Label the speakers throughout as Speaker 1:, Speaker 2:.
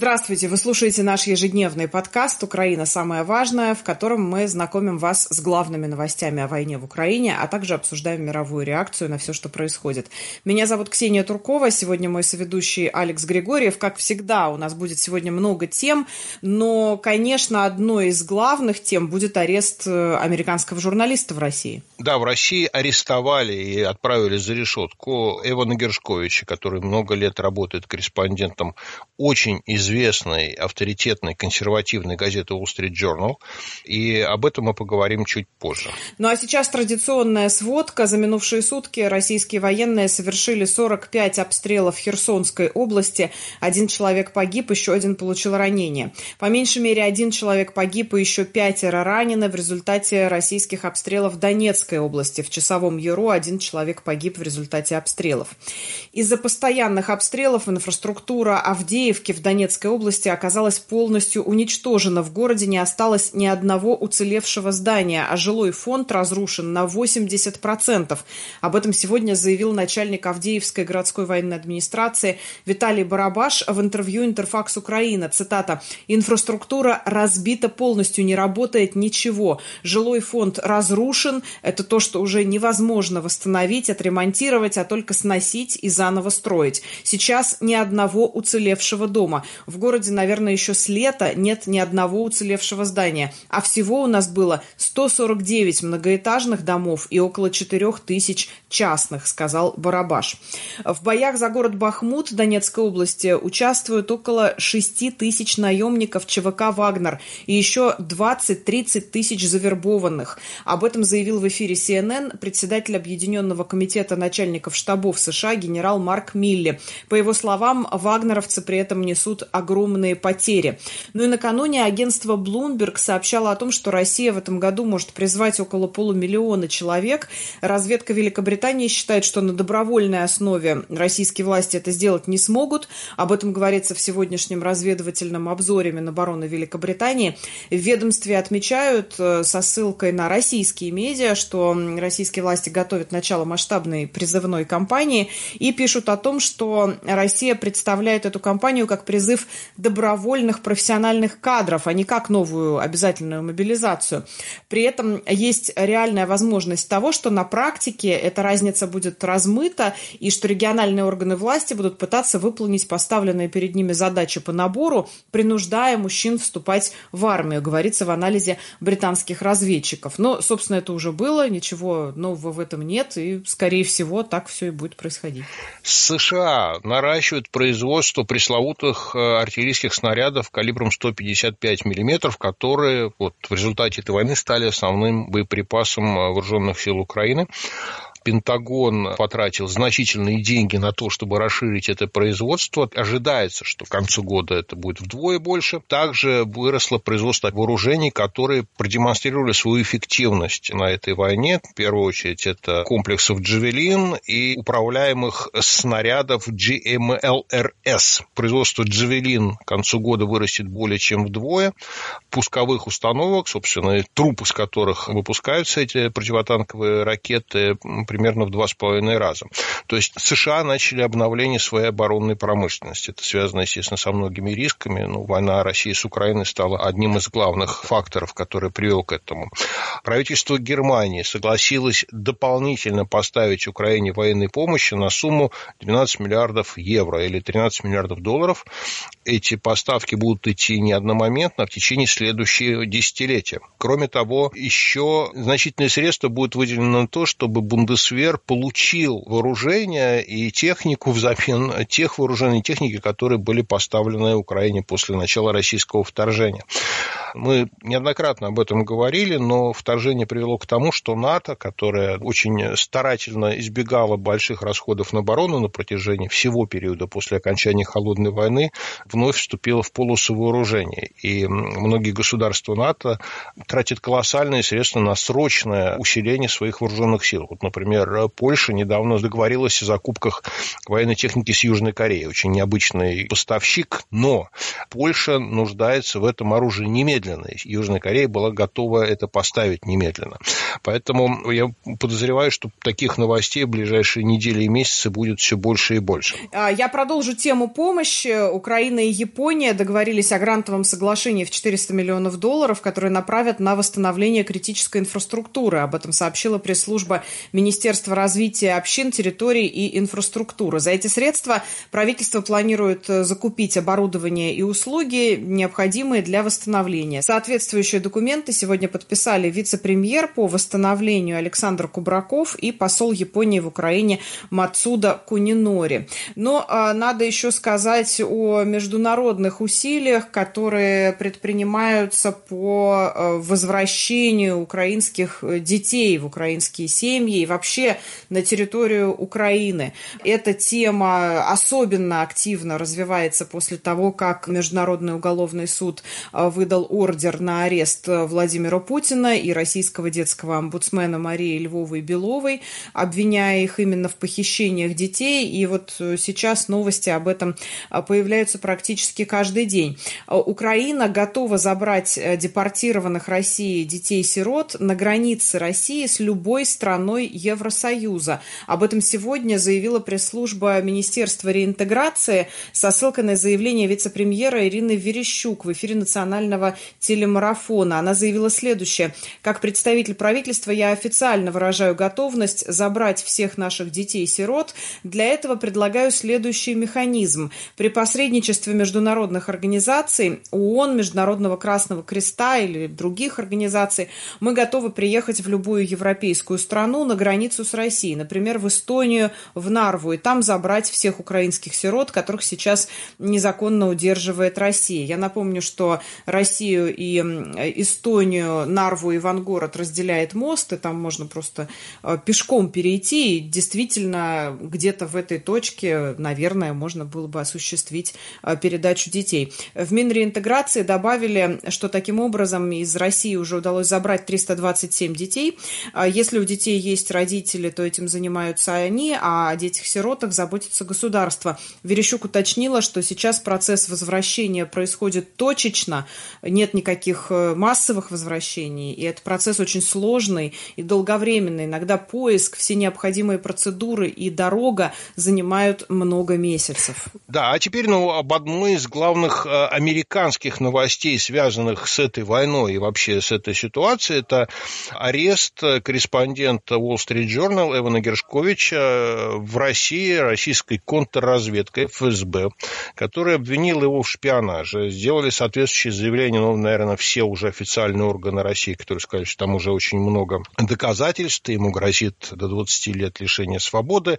Speaker 1: Здравствуйте! Вы слушаете наш ежедневный подкаст «Украина. Самое важное», в котором мы знакомим вас с главными новостями о войне в Украине, а также обсуждаем мировую реакцию на все, что происходит. Меня зовут Ксения Туркова, сегодня мой соведущий Алекс Григорьев. Как всегда, у нас будет сегодня много тем, но, конечно, одной из главных тем будет арест американского журналиста в России.
Speaker 2: Да, в России арестовали и отправили за решетку Эвана Гершковича, который много лет работает корреспондентом очень известной, авторитетной, консервативной газеты Wall Street Journal, и об этом мы поговорим чуть позже.
Speaker 1: Ну а сейчас традиционная сводка. За минувшие сутки российские военные совершили 45 обстрелов в Херсонской области. 1 человек погиб, еще 1 получил ранение. По меньшей мере 1 человек погиб и еще 5 ранены в результате российских обстрелов в Донецкой области. В Часовом Яру 1 человек погиб в результате обстрелов. Из-за постоянных обстрелов инфраструктура Авдеевки в Донецкой области оказалась полностью уничтожена. В городе не осталось ни одного уцелевшего здания, а жилой фонд разрушен на 80%. Об этом сегодня заявил начальник Авдеевской городской военной администрации Виталий Барабаш в интервью «Интерфакс Украина». Цитата: «Инфраструктура разбита полностью, не работает ничего. Жилой фонд разрушен. Это то, что уже невозможно восстановить, отремонтировать, а только сносить и заново строить. Сейчас ни одного уцелевшего дома. В городе, наверное, еще с лета нет ни одного уцелевшего здания. А всего у нас было 149 многоэтажных домов и около 4000 частных», сказал Барабаш. В боях за город Бахмут Донецкой области участвуют около 6000 наемников ЧВК «Вагнер» и еще 20-30 тысяч завербованных. Об этом заявил в эфире CNN председатель Объединенного комитета начальников штабов США генерал Марк Милли. По его словам, вагнеровцы при этом несут огромные потери. Ну и накануне агентство Bloomberg сообщало о том, что Россия в этом году может призвать около 500 000 человек. Разведка Великобритании считает, что на добровольной основе российские власти это сделать не смогут. Об этом говорится в сегодняшнем разведывательном обзоре Минобороны Великобритании. В ведомстве отмечают со ссылкой на российские медиа, что российские власти готовят начало масштабной призывной кампании и пишут о том, что Россия представляет эту кампанию как призыв добровольных профессиональных кадров, а не как новую обязательную мобилизацию. При этом есть реальная возможность того, что на практике эта разница будет размыта и что региональные органы власти будут пытаться выполнить поставленные перед ними задачи по набору, принуждая мужчин вступать в армию, говорится в анализе британских разведчиков. Но, собственно, это уже было, ничего нового в этом нет, и, скорее всего, так все и будет происходить.
Speaker 2: США наращивают производство пресловутых артиллерийских снарядов калибром 155 мм, которые в результате этой войны стали основным боеприпасом вооруженных сил Украины. Пентагон потратил значительные деньги на то, чтобы расширить это производство. Ожидается, что к концу года это будет вдвое больше. Также выросло производство вооружений, которые продемонстрировали свою эффективность на этой войне. В первую очередь, это комплексов «Джавелин» и управляемых снарядов GMLRS. Производство «Джавелин» к концу года вырастет более чем вдвое. Пусковых установок, собственно, труб из которых выпускаются эти противотанковые ракеты, примерно в 2,5 раза. То есть США начали обновление своей оборонной промышленности. Это связано, естественно, со многими рисками. Война России с Украиной стала одним из главных факторов, который привел к этому. Правительство Германии согласилось дополнительно поставить Украине военной помощи на сумму 12 миллиардов евро или 13 миллиардов долларов. Эти поставки будут идти не одномоментно, а в течение следующего десятилетия. Кроме того, еще значительные средства будут выделены на то, чтобы Бундесвер получил вооружение и технику взамен тех вооружений и техники, которые были поставлены Украине после начала российского вторжения. Мы неоднократно об этом говорили, но вторжение привело к тому, что НАТО, которое очень старательно избегало больших расходов на оборону на протяжении всего периода после окончания Холодной войны, вновь вступило в полосу вооружения. И многие государства НАТО тратят колоссальные средства на срочное усиление своих вооруженных сил. Например, например, Польша недавно договорилась о закупках военной техники с Южной Кореей. Очень необычный поставщик, но Польша нуждается в этом оружии немедленно. Южная Корея была готова это поставить немедленно. Поэтому я подозреваю, что таких новостей в ближайшие недели и месяцы будет все больше и больше.
Speaker 1: Я продолжу тему помощи. Украина и Япония договорились о грантовом соглашении в $400 миллионов, которые направят на восстановление критической инфраструктуры. Об этом сообщила пресс-служба Министерства развития общин, территорий и инфраструктуры. За эти средства правительство планирует закупить оборудование и услуги, необходимые для восстановления. Соответствующие документы сегодня подписали вице-премьер по восстановлению Александр Кубраков и посол Японии в Украине Мацуда Кунинори. Но надо еще сказать о международных усилиях, которые предпринимаются по возвращению украинских детей в украинские семьи и вообще на территорию Украины. Эта тема особенно активно развивается после того, как Международный уголовный суд выдал ордер на арест Владимира Путина и российского детского омбудсмена Марии Львовой-Беловой, обвиняя их именно в похищениях детей. И вот сейчас новости об этом появляются практически каждый день. Украина готова забрать депортированных Россией детей-сирот на границе России с любой страной Евросоюза. Об этом сегодня заявила пресс-служба Министерства реинтеграции со ссылкой на заявление вице-премьера Ирины Верещук в эфире национального телемарафона. Она заявила следующее. Как представитель правительства я официально выражаю готовность забрать всех наших детей-сирот. Для этого предлагаю следующий механизм. При посредничестве международных организаций, ООН, Международного Красного Креста или других организаций, мы готовы приехать в любую европейскую страну на границу с Россией, например, в Эстонию, в Нарву, и там забрать всех украинских сирот, которых сейчас незаконно удерживает Россия. Я напомню, что Россию и Эстонию, Нарву и Ивангород разделяет мост, и там можно просто пешком перейти, и действительно где-то в этой точке, наверное, можно было бы осуществить передачу детей. В Минреинтеграции добавили, что таким образом из России уже удалось забрать 327 детей. Если у детей есть родители, то этим занимаются они, а о детях-сиротах заботится государство. Верещук уточнила, что сейчас процесс возвращения происходит точечно, нет никаких массовых возвращений, и этот процесс очень сложный и долговременный. Иногда поиск, все необходимые процедуры и дорога занимают много месяцев.
Speaker 2: Да, а теперь об одной из главных американских новостей, связанных с этой войной и вообще с этой ситуацией, это арест корреспондента Wall Street Journal Эвана Гершковича в России, российской контрразведкой ФСБ, которая обвинила его в шпионаже. Сделали соответствующие заявления, наверное, все уже официальные органы России, которые сказали, что там уже очень много доказательств, ему грозит до 20 лет лишения свободы.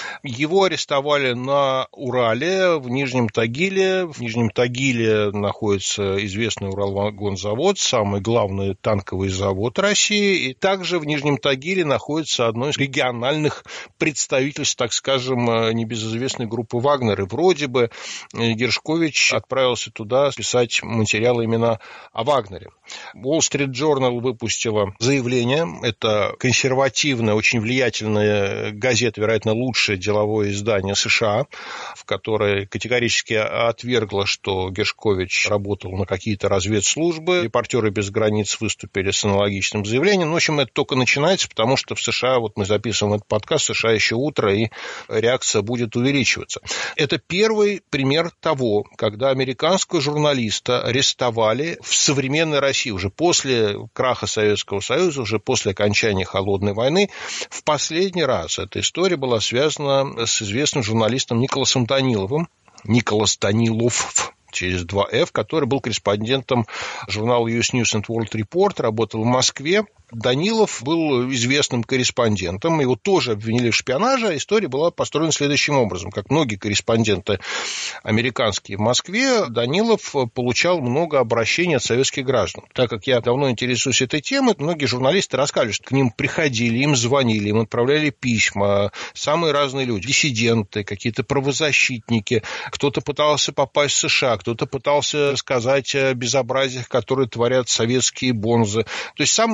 Speaker 2: Его арестовали на Урале, в Нижнем Тагиле. В Нижнем Тагиле находится известный Уралвагонзавод, самый главный танковый завод России. И также в Нижнем Тагиле находится одно из региональных представительств, так скажем, небезызвестной группы «Вагнер». И вроде бы Гершкович отправился туда писать материалы именно о Вагнере. Wall Street Journal выпустила заявление. Это консервативная, очень влиятельная газета, вероятно, лучшее деловое издание США, в которой категорически отвергла, что Гершкович работал на какие-то разведслужбы. Репортеры без границ выступили с аналогичным заявлением. В общем, это только начинается, потому что в США, вот мы записываем этот подкаст, в США еще утро, и реакция будет увеличиваться. Это первый пример того, когда американского журналиста арестовали в современной России, уже после краха Советского Союза, уже после окончания Холодной войны. В последний раз эта история была связана с известным журналистом Николасом Даниловым. Николас Данилов через 2F, который был корреспондентом журнала US News and World Report, работал в Москве. Данилов был известным корреспондентом, его тоже обвинили в шпионаже, а история была построена следующим образом. Как многие корреспонденты американские в Москве, Данилов получал много обращений от советских граждан. Так как я давно интересуюсь этой темой, многие журналисты рассказывали, что к ним приходили, им звонили, им отправляли письма, самые разные люди, диссиденты, какие-то правозащитники, кто-то пытался попасть в США, кто-то пытался рассказать о безобразиях, которые творят советские бонзы. То есть самые разные были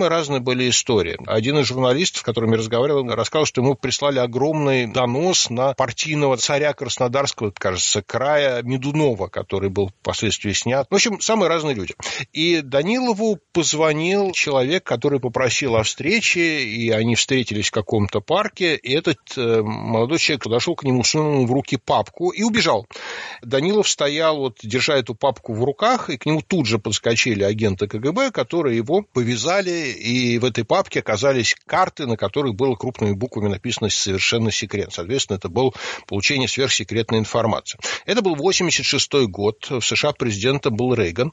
Speaker 2: были истории. Один из журналистов, с которым я разговаривал, рассказал, что ему прислали огромный донос на партийного царя Краснодарского, кажется, края Медунова, который был впоследствии снят. В общем, самые разные люди. И Данилову позвонил человек, который попросил о встрече, и они встретились в каком-то парке, и этот молодой человек подошел к нему, сунул в руки папку и убежал. Данилов стоял, вот, держа эту папку в руках, и к нему тут же подскочили агенты КГБ, которые его повязали, и в этой папке оказались карты, на которых было крупными буквами написано «Совершенно секрет». Соответственно, это было получение сверхсекретной информации. Это был 1986 год, в США президентом был Рейган,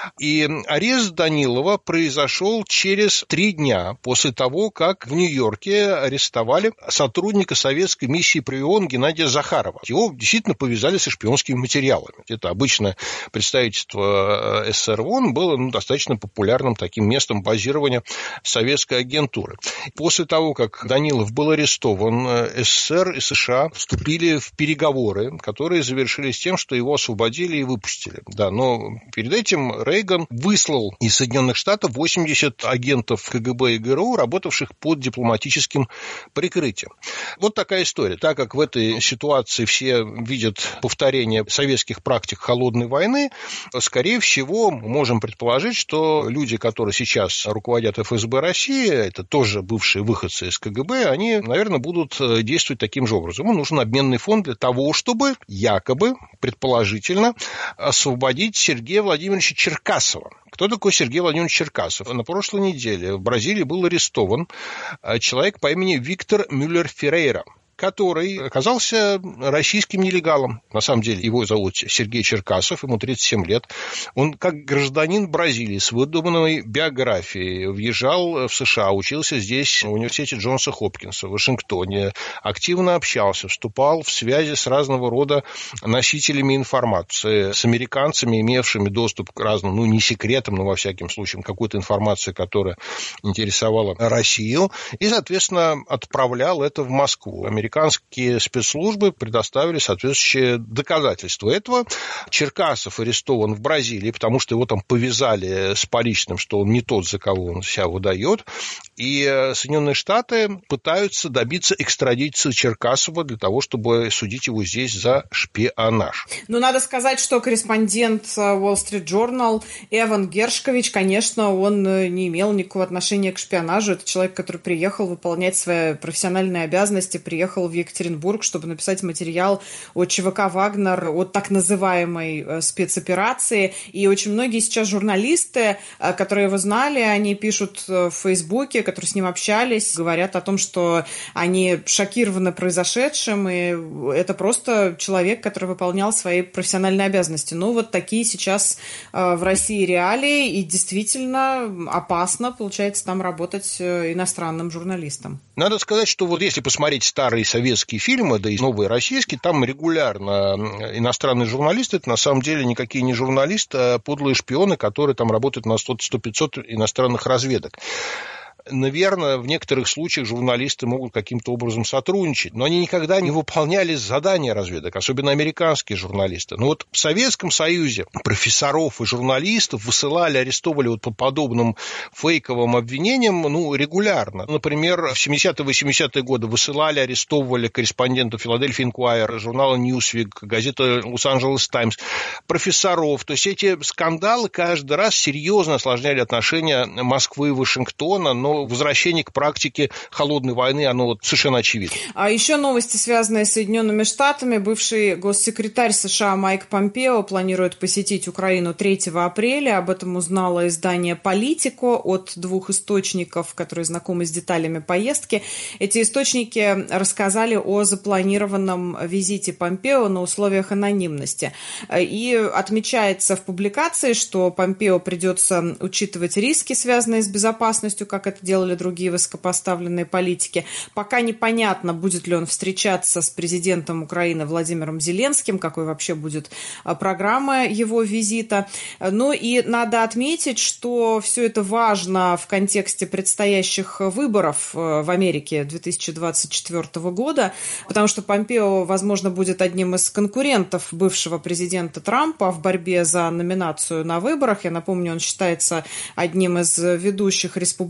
Speaker 2: и арест Данилова произошел через 3 дня после того, как в Нью-Йорке арестовали сотрудника советской миссии при ООН Геннадия Захарова. Его действительно повязали со шпионскими материалами. Это обычное представительство СССР в ООН было достаточно популярным таким местом базирования советской агентуры. После того, как Данилов был арестован, СССР и США вступили в переговоры, которые завершились тем, что его освободили и выпустили. Да, но перед этим Рейган выслал из Соединенных Штатов 80 агентов КГБ и ГРУ, работавших под дипломатическим прикрытием. Вот такая история. Так как в этой ситуации все видят повторение советских практик холодной войны, скорее всего, мы можем предположить, что люди, которые сейчас руководят ФСБ России, это тоже бывшие выходцы из КГБ, они, наверное, будут действовать таким же образом. Ему нужен обменный фонд для того, чтобы якобы, предположительно, освободить Сергея Владимировича Черкасова. Кто такой Сергей Владимирович Черкасов? На прошлой неделе в Бразилии был арестован человек по имени Виктор Мюллер-Феррейра, который оказался российским нелегалом. На самом деле его зовут Сергей Черкасов, ему 37 лет. Он как гражданин Бразилии с выдуманной биографией въезжал в США, учился здесь в университете Джонса Хопкинса в Вашингтоне, активно общался, вступал в связи с разного рода носителями информации, с американцами, имевшими доступ к разным, не секретам, но во всяком случае какой-то информации, которая интересовала Россию, и, соответственно, отправлял это в Москву. Американские спецслужбы предоставили соответствующие доказательства этого. Черкасов арестован в Бразилии, потому что его там повязали с поличным, что он не тот, за кого он себя выдает. И Соединенные Штаты пытаются добиться экстрадиции Черкасова для того, чтобы судить его здесь за шпионаж.
Speaker 1: Надо сказать, что корреспондент Wall Street Journal Эван Гершкович, конечно, он не имел никакого отношения к шпионажу. Это человек, который приехал выполнять свои профессиональные обязанности, приехал в Екатеринбург, чтобы написать материал о ЧВК «Вагнер», о так называемой спецоперации. И очень многие сейчас журналисты, которые его знали, они пишут в Фейсбуке, которые с ним общались, говорят о том, что они шокированы произошедшим, и это просто человек, который выполнял свои профессиональные обязанности. Вот такие сейчас в России реалии, и действительно опасно, получается, там работать иностранным журналистам.
Speaker 2: Надо сказать, что вот если посмотреть старые советские фильмы, да и новые российские, там регулярно иностранные журналисты, это на самом деле никакие не журналисты, а подлые шпионы, которые там работают на 100-500 иностранных разведок. Наверное, в некоторых случаях журналисты могут каким-то образом сотрудничать, но они никогда не выполняли задания разведок, особенно американские журналисты. Но вот в Советском Союзе профессоров и журналистов высылали, арестовывали вот по подобным фейковым обвинениям регулярно. Например, в 70-80-е годы высылали, арестовывали корреспондентов Philadelphia Inquirer, журнала Newsweek, газеты Los Angeles Times, профессоров. То есть эти скандалы каждый раз серьезно осложняли отношения Москвы и Вашингтона, но возвращение к практике холодной войны, оно совершенно очевидно.
Speaker 1: А еще новости, связанные с Соединенными Штатами. Бывший госсекретарь США Майк Помпео планирует посетить Украину 3 апреля. Об этом узнало издание «Политико» от 2 источников, которые знакомы с деталями поездки. Эти источники рассказали о запланированном визите Помпео на условиях анонимности. И отмечается в публикации, что Помпео придется учитывать риски, связанные с безопасностью, как это делали другие высокопоставленные политики. Пока непонятно, будет ли он встречаться с президентом Украины Владимиром Зеленским, какой вообще будет программа его визита. И надо отметить, что все это важно в контексте предстоящих выборов в Америке 2024 года, потому что Помпео, возможно, будет одним из конкурентов бывшего президента Трампа в борьбе за номинацию на выборах. Я напомню, он считается одним из ведущих республиканцев,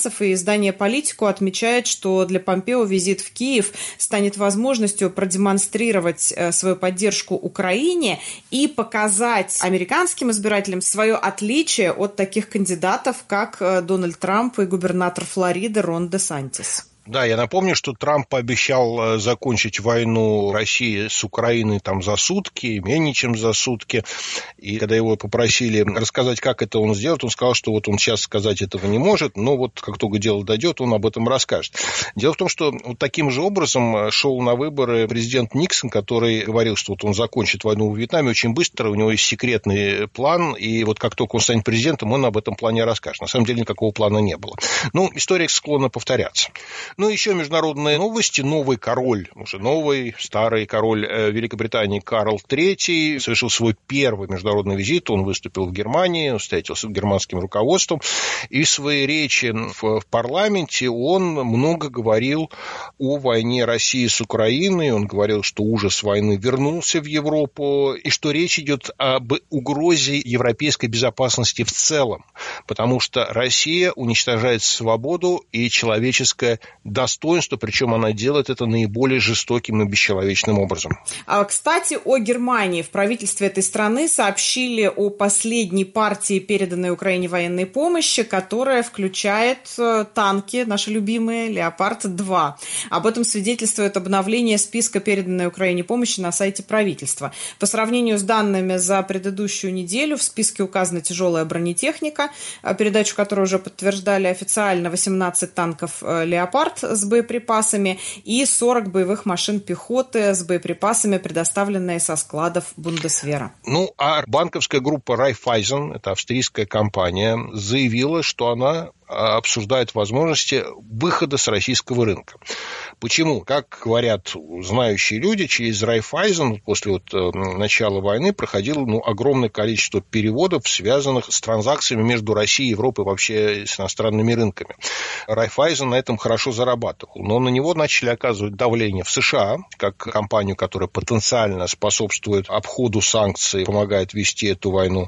Speaker 1: финансов, и издание «Политику» отмечает, что для Помпео визит в Киев станет возможностью продемонстрировать свою поддержку Украине и показать американским избирателям свое отличие от таких кандидатов, как Дональд Трамп и губернатор Флориды Рон Де-Сантис.
Speaker 2: Да, я напомню, что Трамп пообещал закончить войну России с Украиной там за сутки, менее чем за сутки. И когда его попросили рассказать, как это он сделает, он сказал, что вот он сейчас сказать этого не может, но вот как только дело дойдет, он об этом расскажет. Дело в том, что вот таким же образом шел на выборы президент Никсон, который говорил, что вот он закончит войну в Вьетнаме очень быстро, у него есть секретный план, и вот как только он станет президентом, он об этом плане расскажет. На самом деле никакого плана не было. Ну, история склонна повторяться. Ну, еще международные новости. Новый король, уже новый, старый король Великобритании Карл III совершил свой первый международный визит. Он выступил в Германии, встретился с германским руководством. И в своей речи в парламенте он много говорил о войне России с Украиной. Он говорил, что ужас войны вернулся в Европу, и что речь идет об угрозе европейской безопасности в целом, потому что Россия уничтожает свободу и человеческое достоинство, причем она делает это наиболее жестоким и бесчеловечным образом.
Speaker 1: Кстати, о Германии. В правительстве этой страны сообщили о последней партии переданной Украине военной помощи, которая включает танки, наши любимые, «Леопард-2». Об этом свидетельствует обновление списка переданной Украине помощи на сайте правительства. По сравнению с данными за предыдущую неделю в списке указана тяжелая бронетехника, передачу которой уже подтверждали официально 18 танков «Леопард» с боеприпасами и 40 боевых машин пехоты с боеприпасами, предоставленные со складов Бундесвера.
Speaker 2: Ну, а банковская группа Райффайзен, это австрийская компания, заявила, что она обсуждает возможности выхода с российского рынка. Почему? Как говорят знающие люди, через Райффайзен после начала войны проходило огромное количество переводов, связанных с транзакциями между Россией и Европой, вообще с иностранными рынками. Райффайзен на этом хорошо зарабатывал, но на него начали оказывать давление в США, как компанию, которая потенциально способствует обходу санкций, помогает вести эту войну.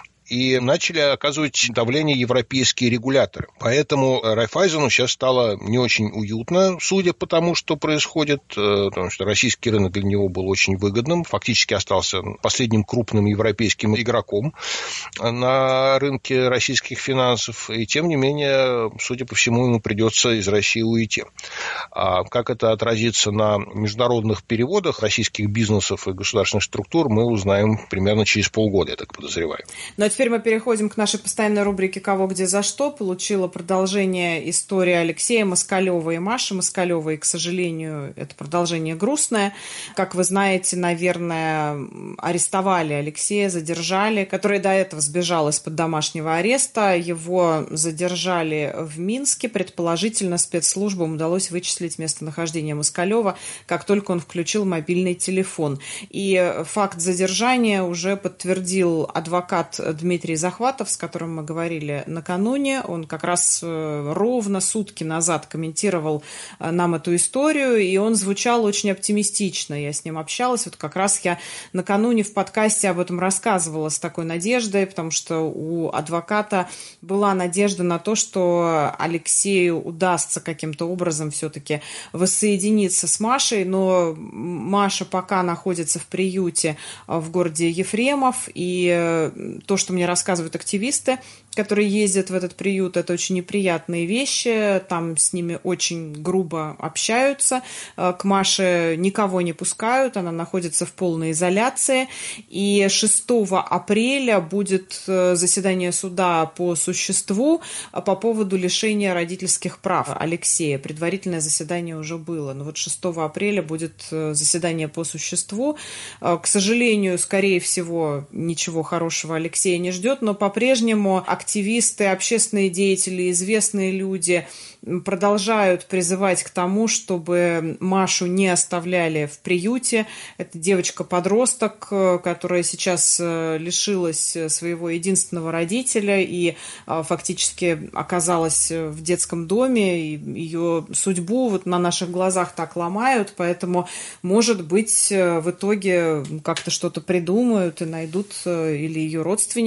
Speaker 2: И начали оказывать давление европейские регуляторы. Поэтому Райффайзену сейчас стало не очень уютно, судя по тому, что происходит, потому что российский рынок для него был очень выгодным, фактически остался последним крупным европейским игроком на рынке российских финансов, и тем не менее, судя по всему, ему придется из России уйти. А как это отразится на международных переводах российских бизнесов и государственных структур, мы узнаем примерно через полгода, я так подозреваю.
Speaker 1: Но теперь мы переходим к нашей постоянной рубрике «Кого, где, за что». Получила продолжение история Алексея Москалева и Маши Москалевой. И, к сожалению, это продолжение грустное. Как вы знаете, наверное, арестовали Алексея, задержали, который до этого сбежал из-под домашнего ареста. Его задержали в Минске. Предположительно, спецслужбам удалось вычислить местонахождение Москалева, как только он включил мобильный телефон. И факт задержания уже подтвердил адвокат Дмитрий Захватов, с которым мы говорили накануне. Он как раз ровно сутки назад комментировал нам эту историю, и он звучал очень оптимистично. Я с ним общалась. Вот как раз я накануне в подкасте об этом рассказывала с такой надеждой, потому что у адвоката была надежда на то, что Алексею удастся каким-то образом все-таки воссоединиться с Машей, но Маша пока находится в приюте в городе Ефремов, и то, что мне рассказывают активисты, которые ездят в этот приют, это очень неприятные вещи, там с ними очень грубо общаются, к Маше никого не пускают, она находится в полной изоляции, и 6 апреля будет заседание суда по существу по поводу лишения родительских прав Алексея. Предварительное заседание уже было, но вот 6 апреля будет заседание по существу. К сожалению, скорее всего, ничего хорошего Алексея не ждет, но по-прежнему активисты, общественные деятели, известные люди продолжают призывать к тому, чтобы Машу не оставляли в приюте. Это девочка-подросток, которая сейчас лишилась своего единственного родителя и фактически оказалась в детском доме, и ее судьбу вот на наших глазах так ломают, поэтому, может быть, в итоге как-то что-то придумают и найдут или ее родственников,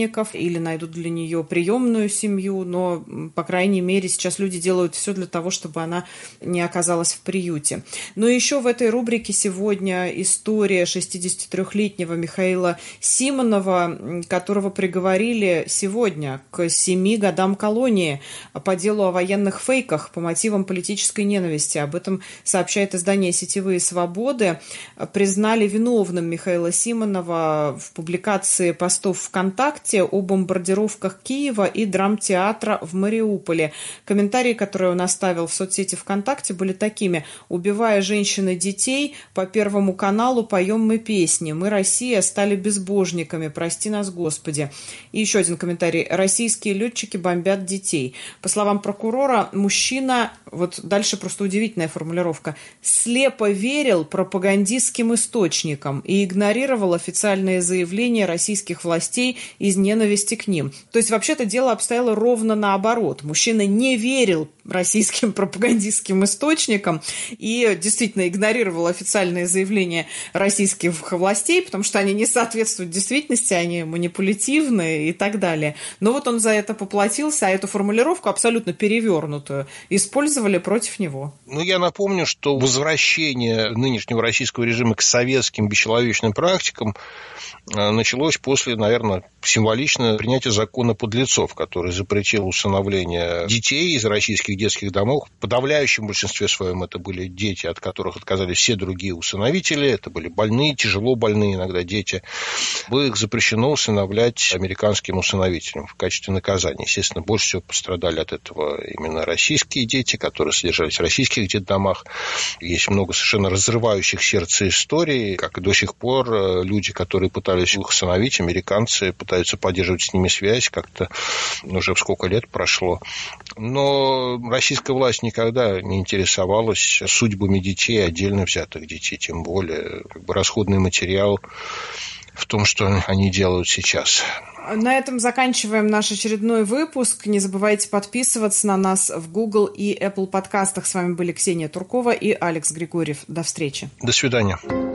Speaker 1: родственников или найдут для нее приемную семью, но, по крайней мере, сейчас люди делают все для того, чтобы она не оказалась в приюте. Но еще в этой рубрике сегодня история 63-летнего Михаила Симонова, которого приговорили сегодня к 7 годам колонии по делу о военных фейках по мотивам политической ненависти. Об этом сообщает издание «Сетевые свободы». Признали виновным Михаила Симонова в публикации постов ВКонтакте о бомбардировках Киева и драмтеатра в Мариуполе. Комментарии, которые он оставил в соцсети ВКонтакте, были такими: «Убивая женщин и детей, по Первому каналу поем мы песни. Мы, Россия, стали безбожниками. Прости нас, Господи». И еще один комментарий: «Российские летчики бомбят детей». По словам прокурора, мужчина, вот дальше просто удивительная формулировка, слепо верил пропагандистским источникам и игнорировал официальные заявления российских властей из ненависти к ним. То есть, вообще-то, дело обстояло ровно наоборот. Мужчина не верил российским пропагандистским источникам и действительно игнорировал официальные заявления российских властей, потому что они не соответствуют действительности, они манипулятивны и так далее. Но вот он за это поплатился, а эту формулировку, абсолютно перевернутую, использовали против него.
Speaker 2: Я напомню, что возвращение нынешнего российского режима к советским бесчеловечным практикам началось после, наверное, символично принятия закона подлецов, который запретил усыновление детей из российских детских домов. В подавляющем большинстве своем это были дети, от которых отказались все другие усыновители. Это были больные, тяжело больные иногда дети. Было их запрещено усыновлять американским усыновителям в качестве наказания. Естественно, больше всего пострадали от этого именно российские дети, которые содержались в российских детдомах. Есть много совершенно разрывающих сердце историй, как и до сих пор люди, которые пытались их усыновить, американцы пытаются поддерживать с ними связь, как-то уже сколько лет прошло. Но российская власть никогда не интересовалась судьбами детей, отдельно взятых детей, тем более расходный материал в том, что они делают сейчас.
Speaker 1: На этом заканчиваем наш очередной выпуск. Не забывайте подписываться на нас в Google и Apple подкастах. С вами были Ксения Туркова и Алекс Григорьев. До встречи.
Speaker 2: До свидания.